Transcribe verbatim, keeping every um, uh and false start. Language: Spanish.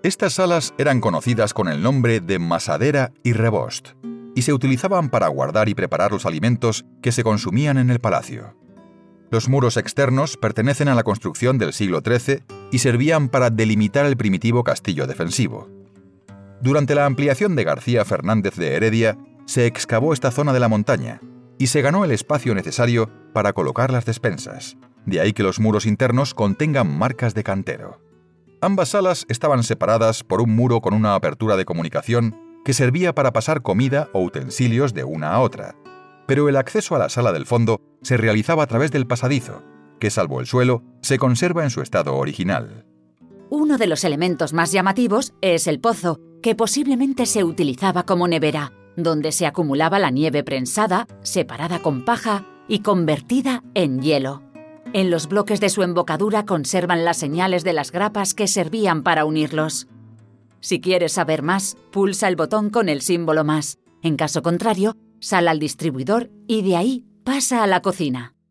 Estas salas eran conocidas con el nombre de masadera y rebost, y se utilizaban para guardar y preparar los alimentos que se consumían en el palacio. Los muros externos pertenecen a la construcción del siglo trece y servían para delimitar el primitivo castillo defensivo. Durante la ampliación de García Fernández de Heredia, se excavó esta zona de la montaña y se ganó el espacio necesario para colocar las despensas. De ahí que los muros internos contengan marcas de cantero. Ambas salas estaban separadas por un muro con una apertura de comunicación que servía para pasar comida o utensilios de una a otra. Pero el acceso a la sala del fondo se realizaba a través del pasadizo, que salvo el suelo, se conserva en su estado original. Uno de los elementos más llamativos es el pozo, que posiblemente se utilizaba como nevera, donde se acumulaba la nieve prensada, separada con paja y convertida en hielo. En los bloques de su embocadura conservan las señales de las grapas que servían para unirlos. Si quieres saber más, pulsa el botón con el símbolo más. En caso contrario, sal al distribuidor y de ahí pasa a la cocina.